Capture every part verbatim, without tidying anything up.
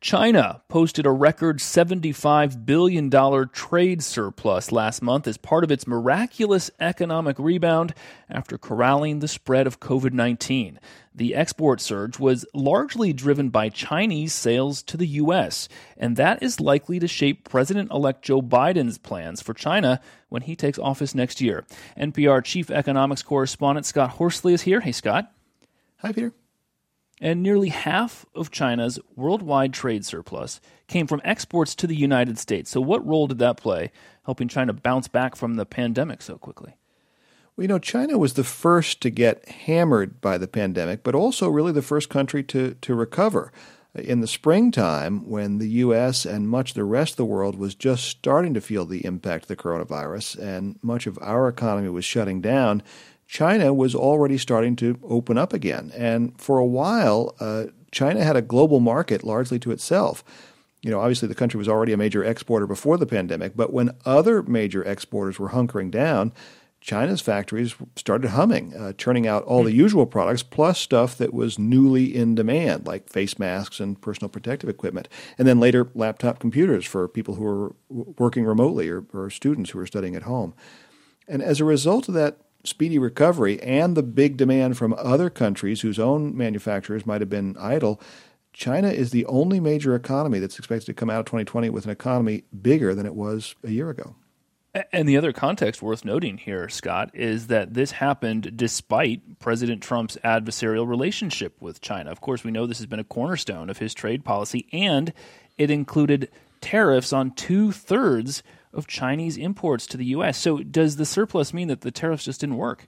China posted a record seventy-five billion dollars trade surplus last month as part of its miraculous economic rebound after corralling the spread of covid nineteen. The export surge was largely driven by Chinese sales to the U S, and that is likely to shape President-elect Joe Biden's plans for China when he takes office next year. N P R chief economics correspondent Scott Horsley is here. Hey, Scott. Hi, Peter. And nearly half of China's worldwide trade surplus came from exports to the United States. So what role did that play, helping China bounce back from the pandemic so quickly? Well, you know, China was the first to get hammered by the pandemic, but also really the first country to, to recover. In the springtime, when the U S and much of the rest of the world was just starting to feel the impact of the coronavirus and much of our economy was shutting down, China was already starting to open up again. And for a while, uh, China had a global market largely to itself. You know, obviously the country was already a major exporter before the pandemic, but when other major exporters were hunkering down, China's factories started humming, uh, churning out all the usual products, plus stuff that was newly in demand, like face masks and personal protective equipment, and then later laptop computers for people who were working remotely or, or students who were studying at home. And as a result of that speedy recovery and the big demand from other countries whose own manufacturers might have been idle, China is the only major economy that's expected to come out of twenty twenty with an economy bigger than it was a year ago. And the other context worth noting here, Scott, is that this happened despite President Trump's adversarial relationship with China. Of course, we know this has been a cornerstone of his trade policy, and it included tariffs on two-thirds of Chinese imports to the U S. So does the surplus mean that the tariffs just didn't work?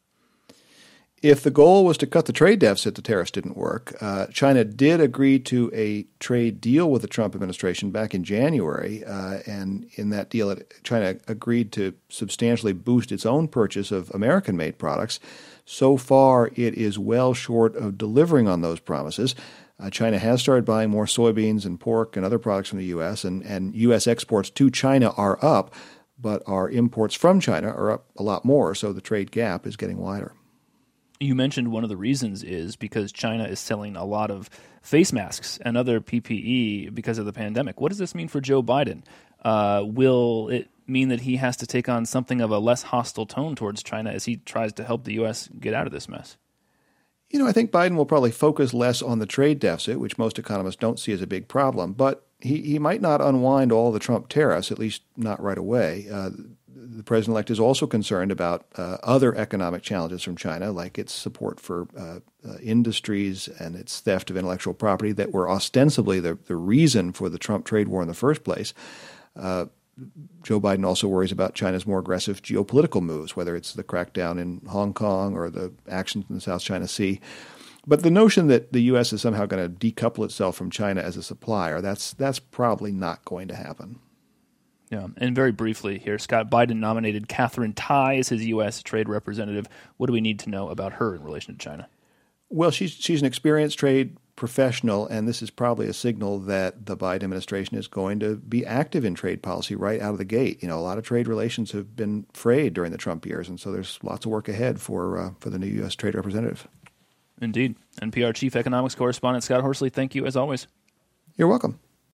If the goal was to cut the trade deficit, the tariffs didn't work. Uh, China did agree to a trade deal with the Trump administration back in January, uh, and in that deal, it, China agreed to substantially boost its own purchase of American-made products. So far, it is well short of delivering on those promises. Uh, China has started buying more soybeans and pork and other products from the U S, and, and U S exports to China are up, but our imports from China are up a lot more, so the trade gap is getting wider. You mentioned one of the reasons is because China is selling a lot of face masks and other P P E because of the pandemic. What does this mean for Joe Biden? Uh, will it mean that he has to take on something of a less hostile tone towards China as he tries to help the U S get out of this mess? You know, I think Biden will probably focus less on the trade deficit, which most economists don't see as a big problem, but he, he might not unwind all the Trump tariffs, at least not right away. Uh, the president-elect is also concerned about uh, other economic challenges from China, like its support for uh, uh, industries and its theft of intellectual property that were ostensibly the, the reason for the Trump trade war in the first place. Uh, Joe Biden also worries about China's more aggressive geopolitical moves, whether it's the crackdown in Hong Kong or the actions in the South China Sea. But the notion that the U S is somehow going to decouple itself from China as a supplier, that's that's probably not going to happen. Yeah, and very briefly here, Scott, Biden nominated Katherine Tai as his U S trade representative. What do we need to know about her in relation to China? Well, she's she's an experienced trade professional, and this is probably a signal that the Biden administration is going to be active in trade policy right out of the gate. You know, a lot of trade relations have been frayed during the Trump years, and so there's lots of work ahead for uh, for the new U S trade representative. Indeed. N P R chief economics correspondent Scott Horsley, thank you as always. You're welcome.